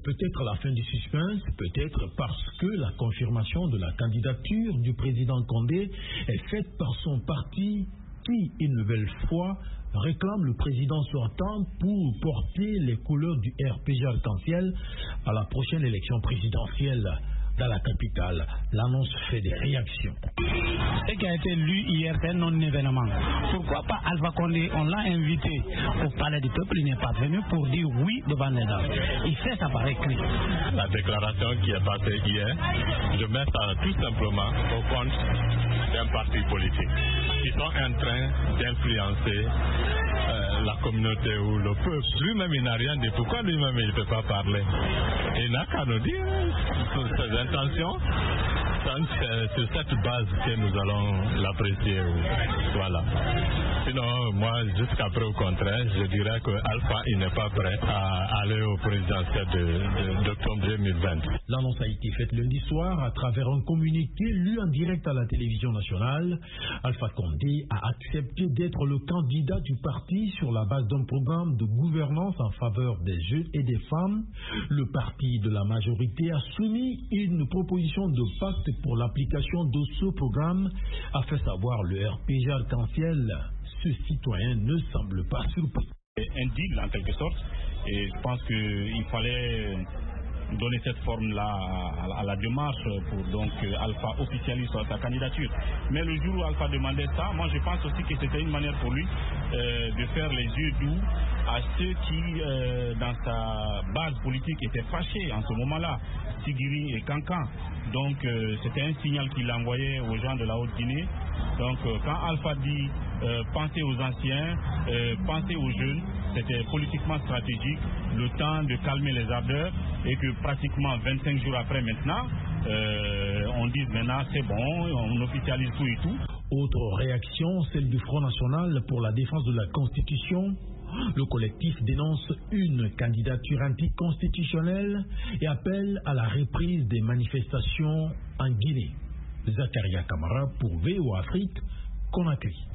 Peut-être la fin du suspense, peut-être parce que la confirmation de la candidature du président Condé est faite par son parti qui, une nouvelle fois, réclame le président sortant pour porter les couleurs du RPG arc-en-ciel à la prochaine élection présidentielle. Dans la capitale, l'annonce fait des réactions. Ce qui a été lu hier, c'est un non-événement. Pourquoi pas Alpha Condé, on l'a invité au palais du peuple, il n'est pas venu pour dire oui devant les dames. Il fait ça par écrit. La déclaration qui est passée hier, je mets ça tout simplement au compte d'un parti politique. Ils sont en train d'influencer la communauté ou le peuple. Lui-même, il n'a rien dit. Pourquoi lui-même, il ne peut pas parler? Il n'a qu'à nous dire ses intentions. C'est sur cette base que nous allons l'apprécier. Voilà. Sinon, moi, jusqu'après, au contraire, je dirais que Alpha, il n'est pas prêt à aller au présidentiel d'octobre 2020. L'annonce a été faite lundi soir à travers un communiqué lu en direct à la télévision nationale. Alpha Condé a accepté d'être le candidat du parti sur la base d'un programme de gouvernance en faveur des jeunes et des femmes. Le parti de la majorité a soumis une proposition de pacte pour l'application de ce programme, a fait savoir le RPG arc-en-ciel. Ce citoyen ne semble pas surpris. Un deal en quelque sorte, et je pense qu'il fallait donner cette forme-là à la démarche pour donc Alpha officialise sa candidature. Mais le jour où Alpha demandait ça, moi je pense aussi que c'était une manière pour lui de faire les yeux doux à ceux qui, dans sa base politique, étaient fâchés en ce moment-là, Sigiri et Kankan. Donc c'était un signal qu'il envoyait aux gens de la Haute-Guinée. Donc quand Alpha dit pensez aux anciens, pensez aux jeunes, c'était politiquement stratégique, le temps de calmer les ardeurs et que pratiquement 25 jours après maintenant, on dit maintenant c'est bon, on officialise tout et tout. Autre réaction, celle du Front National pour la défense de la Constitution. Le collectif dénonce une candidature anticonstitutionnelle et appelle à la reprise des manifestations en Guinée. Zakaria Kamara pour VO Afrique, Conakry.